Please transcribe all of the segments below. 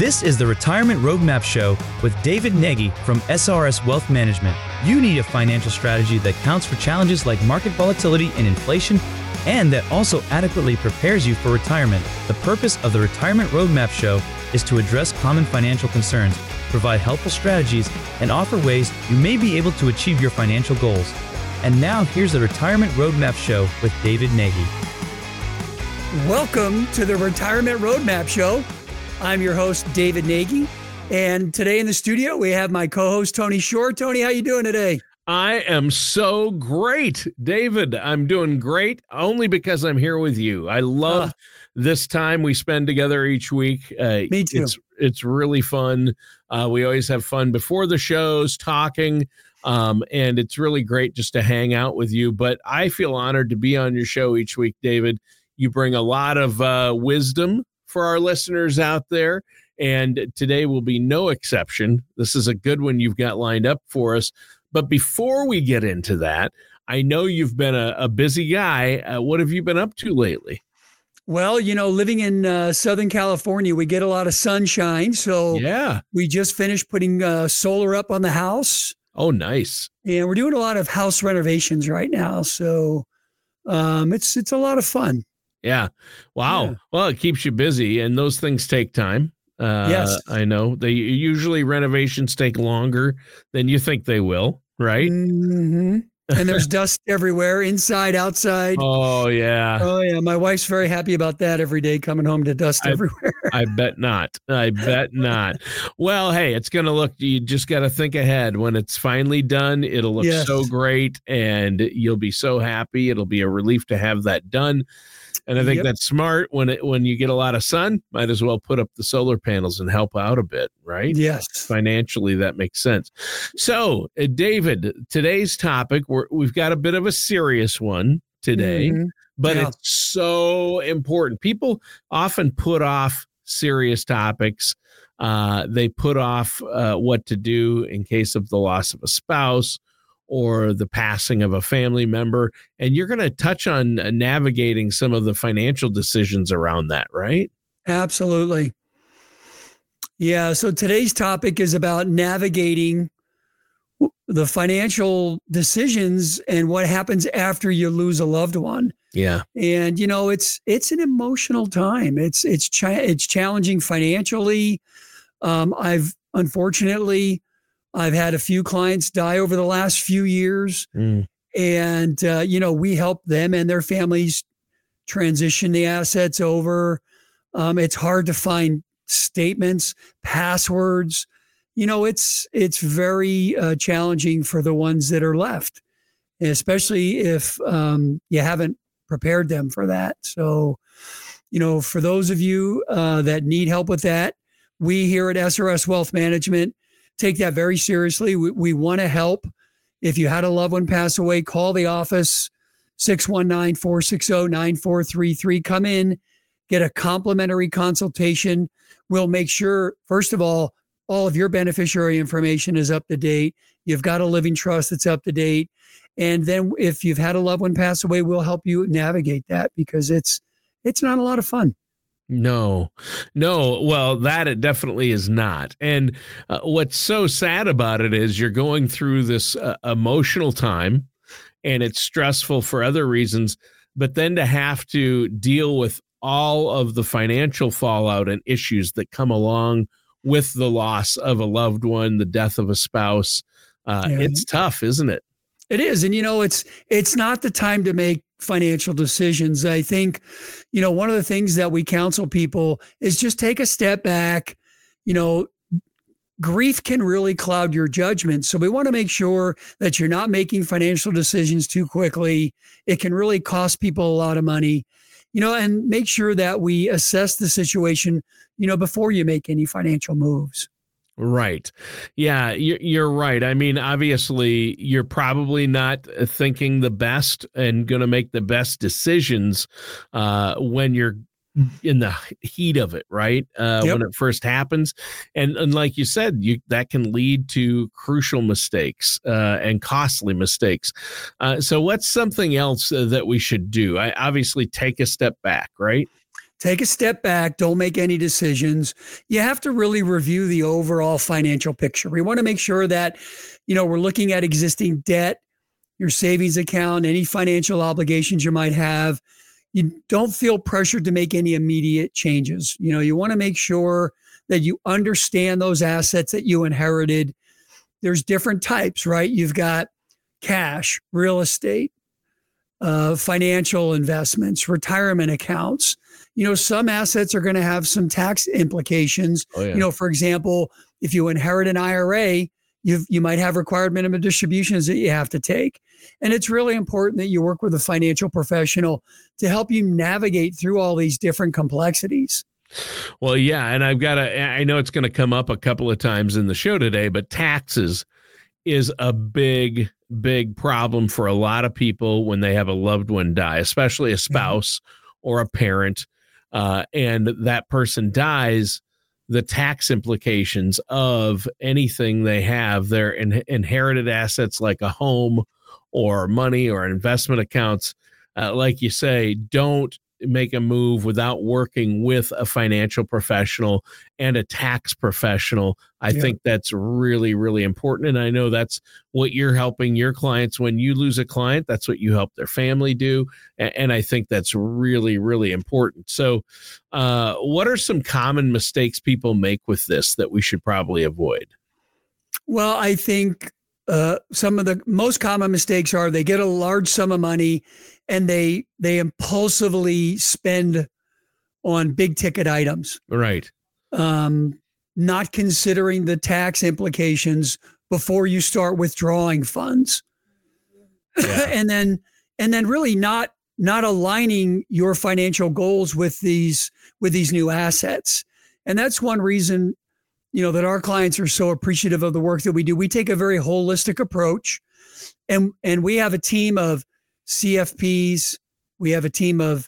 This is the Retirement Roadmap Show with David Nagy from SRS Wealth Management. You need a financial strategy that counts for challenges like market volatility and inflation, and that also adequately prepares you for retirement. The purpose of the Retirement Roadmap Show is to address common financial concerns, provide helpful strategies, and offer ways you may be able to achieve your financial goals. And now here's the Retirement Roadmap Show with David Nagy. Welcome to the Retirement Roadmap Show. I'm your host, David Nagy, and today in the studio we have my co-host, Tony Shore. Tony, how you doing today? I am so great, David. I'm doing great only because I'm here with you. I love this time we spend together each week. Me too. It's really fun. We always have fun before the shows talking, and it's really great just to hang out with you. But I feel honored to be on your show each week, David. You bring a lot of wisdom for our listeners out there, and today will be no exception. This is a good one you've got lined up for us. But before we get into that, I know you've been a busy guy. What have you been up to lately? Well, you know, living in Southern California, we get a lot of sunshine. So yeah, we just finished putting solar up on the house. Oh, nice. And we're doing a lot of house renovations right now. So it's a lot of fun. Yeah. Wow. Yeah. Well, it keeps you busy, and those things take time. Yes. I know. They usually renovations take longer than you think they will, right? Mm-hmm. And there's dust everywhere, inside, outside. Oh, yeah. Oh, yeah. My wife's very happy about that every day, coming home to dust everywhere. I bet not. I bet not. Well, hey, it's going to look, you just got to think ahead. When it's finally done, it'll look so great, and you'll be so happy. It'll be a relief to have that done. And I think that's smart. When you get a lot of sun, might as well put up the solar panels and help out a bit, right? Yes. Financially, that makes sense. So, David, today's topic, we've got a bit of a serious one today, but it's so important. People often put off serious topics. They put off what to do in case of the loss of a spouse or the passing of a family member. And you're going to touch on navigating some of the financial decisions around that, right? Absolutely. Yeah. So today's topic is about navigating the financial decisions and what happens after you lose a loved one. Yeah. And, you know, it's an emotional time. It's challenging financially. I've had a few clients die over the last few years, and, we help them and their families transition the assets over. It's hard to find statements, passwords. You know, it's very challenging for the ones that are left, especially if you haven't prepared them for that. So, you know, for those of you that need help with that, we here at SRS Wealth Management take that very seriously. We want to help. If you had a loved one pass away, call the office, 619-460-9433. Come in, get a complimentary consultation. We'll make sure, first of all of your beneficiary information is up to date. You've got a living trust that's up to date. And then if you've had a loved one pass away, we'll help you navigate that, because it's not a lot of fun. No. Well, that it definitely is not. And what's so sad about it is you're going through this emotional time, and it's stressful for other reasons, but then to have to deal with all of the financial fallout and issues that come along with the loss of a loved one, the death of a spouse, it's tough, isn't it? It is. And, you know, it's not the time to make financial decisions. I think, you know, one of the things that we counsel people is just take a step back. You know, grief can really cloud your judgment. So we want to make sure that you're not making financial decisions too quickly. It can really cost people a lot of money, you know, and make sure that we assess the situation, you know, before you make any financial moves. Right. Yeah, you're right. I mean, obviously, you're probably not thinking the best and going to make the best decisions when you're in the heat of it, right? When it first happens. And like you said, that can lead to crucial mistakes and costly mistakes. So what's something else that we should do? I obviously take a step back, right? take a step back. Don't make any decisions. You have to really review the overall financial picture. We want to make sure that, we're looking at existing debt, your savings account, any financial obligations you might have. You don't feel pressured to make any immediate changes. You want to make sure that you understand those assets that you inherited. There's different types, right? You've got cash, real estate, financial investments, retirement accounts. Some assets are going to have some tax implications. Oh, yeah. For example, if you inherit an IRA, you might have required minimum distributions that you have to take. And it's really important that you work with a financial professional to help you navigate through all these different complexities. Well, yeah. And I know it's going to come up a couple of times in the show today, but taxes is a big, big problem for a lot of people when they have a loved one die, especially a spouse or a parent, and that person dies. The tax implications of anything they have, their inherited assets like a home or money or investment accounts, like you say, don't make a move without working with a financial professional and a tax professional. I think that's really, really important. And I know that's what you're helping your clients. When you lose a client, that's what you help their family do. And I think that's really, really important. So what are some common mistakes people make with this that we should probably avoid? Well, I think some of the most common mistakes are they get a large sum of money and they impulsively spend on big ticket items. Right. Not considering the tax implications before you start withdrawing funds. Yeah. and then really not aligning your financial goals with these new assets. And that's one reason, that our clients are so appreciative of the work that we do. We take a very holistic approach, and we have a team of CFPs. We have a team of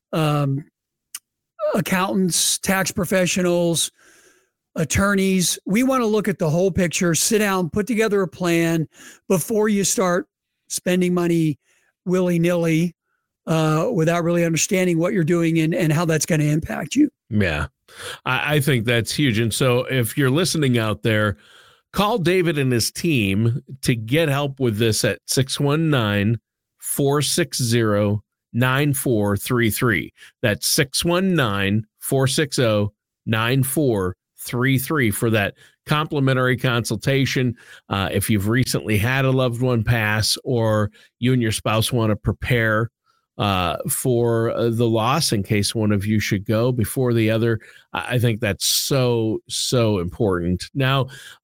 accountants, tax professionals, attorneys. We want to look at the whole picture, sit down, put together a plan before you start spending money willy-nilly without really understanding what you're doing and how that's going to impact you. Yeah, I think that's huge. And so if you're listening out there, call David and his team to get help with this at 619-460-9433. That's 619-460-9433 for that complimentary consultation. If you've recently had a loved one pass, or you and your spouse want to prepare for the loss in case one of you should go before the other, I think that's so, so important. Now,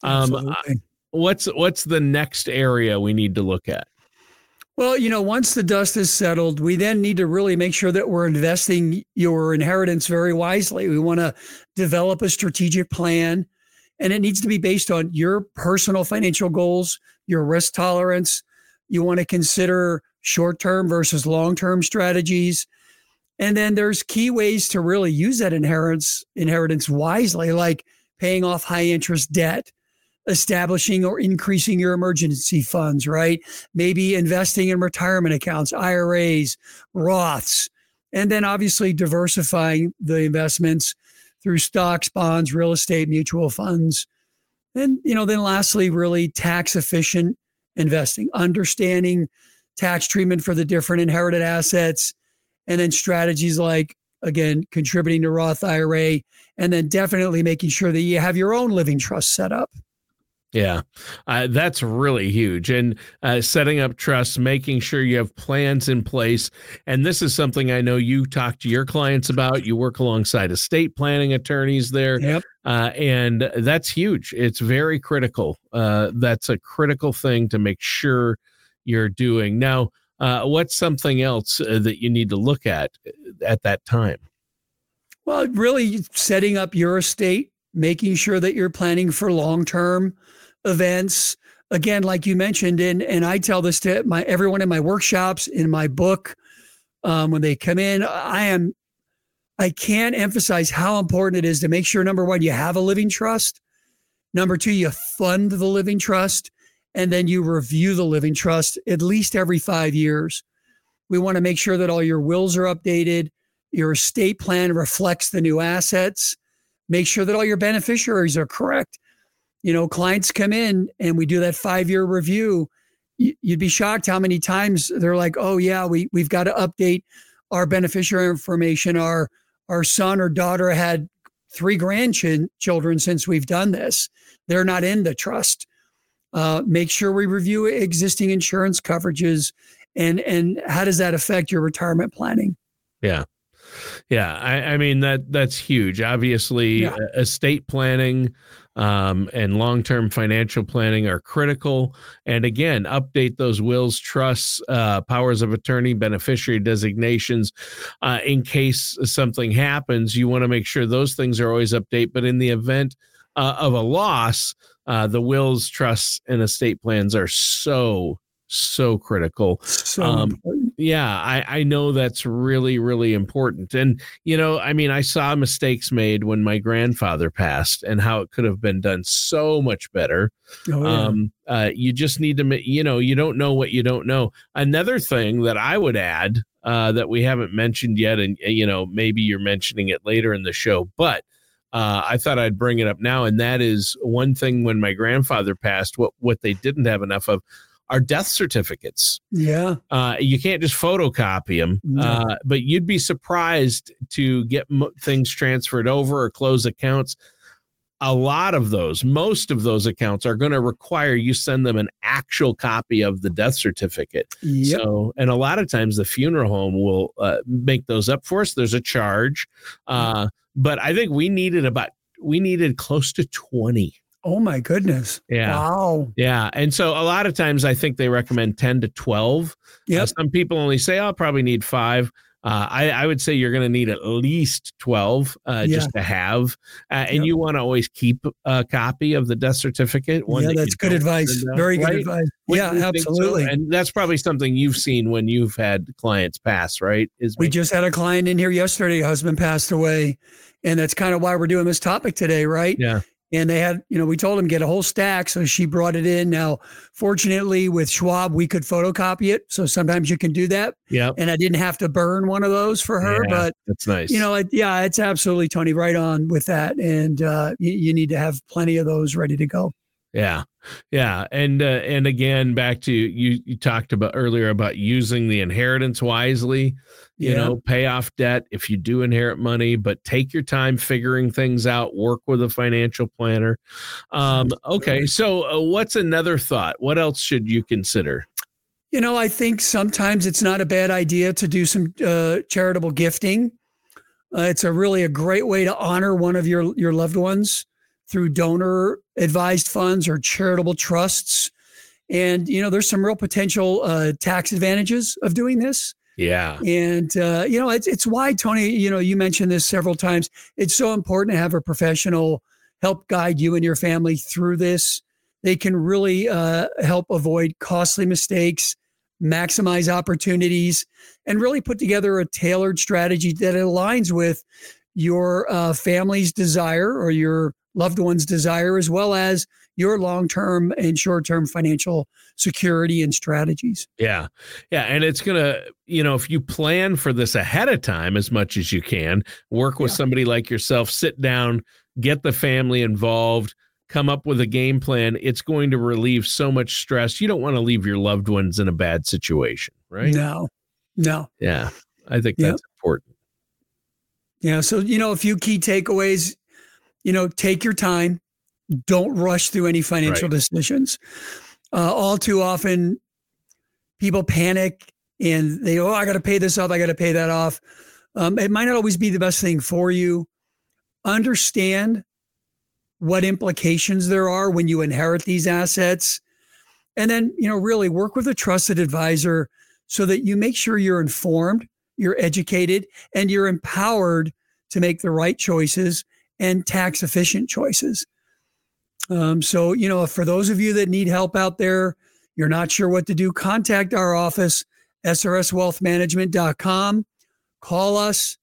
what's the next area we need to look at? Well, once the dust is settled, we then need to really make sure that we're investing your inheritance very wisely. We want to develop a strategic plan, and it needs to be based on your personal financial goals, your risk tolerance. You want to consider short-term versus long-term strategies. And then there's key ways to really use that inheritance wisely, like paying off high-interest debt, establishing or increasing your emergency funds, right? Maybe investing in retirement accounts, IRAs, Roths, and then obviously diversifying the investments through stocks, bonds, real estate, mutual funds. And, then lastly, really tax efficient investing, understanding tax treatment for the different inherited assets, and then strategies like, again, contributing to Roth IRA, and then definitely making sure that you have your own living trust set up. Yeah, that's really huge. And setting up trusts, making sure you have plans in place. And this is something I know you talk to your clients about. You work alongside estate planning attorneys there. Yep. And that's huge. It's very critical. That's a critical thing to make sure you're doing. Now, what's something else that you need to look at that time? Well, really setting up your estate, making sure that you're planning for long-term events. Again, like you mentioned, and I tell this to everyone in my workshops, in my book, when they come in, I can't emphasize how important it is to make sure, number one, you have a living trust. Number two, you fund the living trust, and then you review the living trust at least every 5 years. We want to make sure that all your wills are updated, your estate plan reflects the new assets. Make sure that all your beneficiaries are correct. Clients come in and we do that 5-year review. You'd be shocked how many times they're like, oh yeah, we've got to update our beneficiary information. Our son or daughter had 3 grandchildren since we've done this. They're not in the trust. Make sure we review existing insurance coverages and how does that affect your retirement planning? Yeah. Yeah. I mean, that's huge. Obviously, estate planning and long-term financial planning are critical. And again, update those wills, trusts, powers of attorney, beneficiary designations. In case something happens, you want to make sure those things are always updated. But in the event of a loss, the wills, trusts, and estate plans are so critical. I know that's really, really important. And, I saw mistakes made when my grandfather passed and how it could have been done so much better. You just need to, you don't know what you don't know. Another thing that I would add that we haven't mentioned yet, and, maybe you're mentioning it later in the show, but I thought I'd bring it up now. And that is one thing when my grandfather passed, what they didn't have enough of are death certificates. Yeah. You can't just photocopy them, but you'd be surprised to get things transferred over or close accounts. Most of those accounts are going to require you send them an actual copy of the death certificate. Yep. So, and a lot of times the funeral home will make those up for us. There's a charge. But I think we needed close to 20. Oh my goodness. Yeah. Wow. Yeah. And so a lot of times I think they recommend 10 to 12. Yeah. Some people only say, I'll probably need 5. I would say you're going to need at least 12 just to have. And you want to always keep a copy of the death certificate. That's good advice. Very good advice. Yeah, absolutely. So? And that's probably something you've seen when you've had clients pass, right? We just had a client in here yesterday. Husband passed away. And that's kind of why we're doing this topic today, right? Yeah. And they had, we told him get a whole stack. So she brought it in. Now, fortunately with Schwab, we could photocopy it. So sometimes you can do that. Yeah. And I didn't have to burn one of those for her, but that's nice. It's absolutely, Tony, right on with that. And you need to have plenty of those ready to go. Yeah. Yeah. And again, back to you talked about earlier about using the inheritance wisely, pay off debt if you do inherit money, but take your time figuring things out, work with a financial planner. Okay. So what's another thought? What else should you consider? I think sometimes it's not a bad idea to do some charitable gifting. It's really a great way to honor one of your loved ones through donor advised funds or charitable trusts. And, there's some real potential tax advantages of doing this. Yeah. And, it's why, Tony, you mentioned this several times. It's so important to have a professional help guide you and your family through this. They can really help avoid costly mistakes, maximize opportunities, and really put together a tailored strategy that aligns with your family's desire or your loved one's desire, as well as your long-term and short-term financial security and strategies. Yeah. Yeah. And it's going to, if you plan for this ahead of time as much as you can, work with somebody like yourself, sit down, get the family involved, come up with a game plan, it's going to relieve so much stress. You don't want to leave your loved ones in a bad situation, right? No. Yeah. I think that's important. Yeah. So, a few key takeaways, take your time. Don't rush through any financial decisions. All too often, people panic and they go, I got to pay this off. I got to pay that off. It might not always be the best thing for you. Understand what implications there are when you inherit these assets. And then, really work with a trusted advisor so that you make sure you're informed, you're educated, and you're empowered to make the right choices and tax efficient choices. So, for those of you that need help out there, you're not sure what to do, contact our office, srswealthmanagement.com. Call us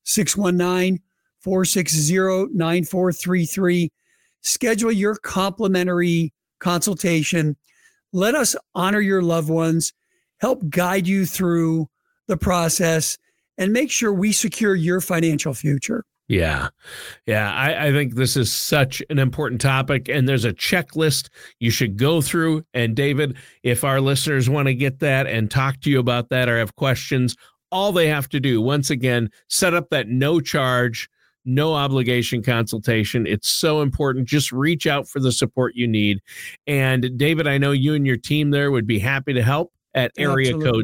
619-460-9433. Schedule your complimentary consultation. Let us honor your loved ones, help guide you through the process, and make sure we secure your financial future. Yeah. I think this is such an important topic, and there's a checklist you should go through. And David, if our listeners want to get that and talk to you about that or have questions, all they have to do, once again, set up that no charge, no obligation consultation. It's so important. Just reach out for the support you need. And David, I know you and your team there would be happy to help at area code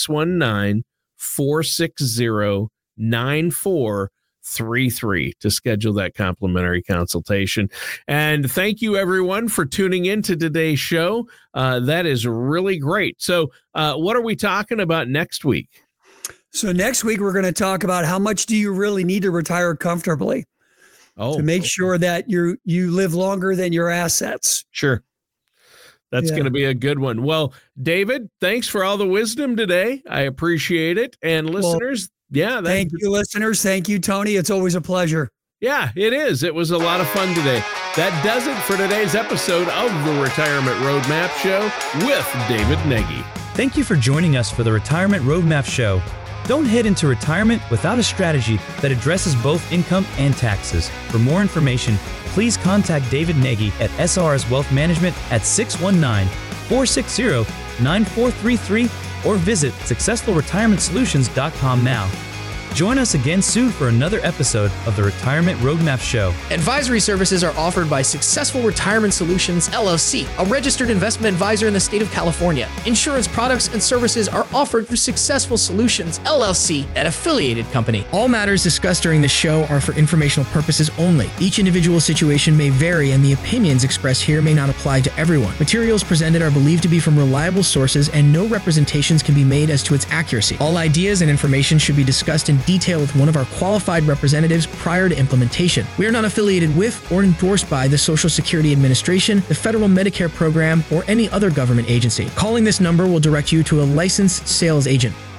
619-460-9433 to schedule that complimentary consultation. And thank you everyone for tuning in to today's show. That is really great. So what are we talking about next week? So next week, we're going to talk about how much do you really need to retire comfortably to make sure that you live longer than your assets. Sure. That's going to be a good one. Well, David, thanks for all the wisdom today. I appreciate it. And listeners, thank you, listeners. Thank you, Tony. It's always a pleasure. Yeah, it is. It was a lot of fun today. That does it for today's episode of the Retirement Roadmap Show with David Nagy. Thank you for joining us for the Retirement Roadmap Show. Don't head into retirement without a strategy that addresses both income and taxes. For more information, please contact David Nagy at SRS Wealth Management at 619-460-9433 or visit successfulretirementsolutions.com now. Join us again soon for another episode of the Retirement Roadmap Show. Advisory services are offered by Successful Retirement Solutions, LLC, a registered investment advisor in the state of California. Insurance products and services are offered through Successful Solutions, LLC, an affiliated company. All matters discussed during the show are for informational purposes only. Each individual situation may vary, and the opinions expressed here may not apply to everyone. Materials presented are believed to be from reliable sources, and no representations can be made as to its accuracy. All ideas and information should be discussed in detail with one of our qualified representatives prior to implementation. We are not affiliated with or endorsed by the Social Security Administration, the Federal Medicare Program, or any other government agency. Calling this number will direct you to a licensed sales agent.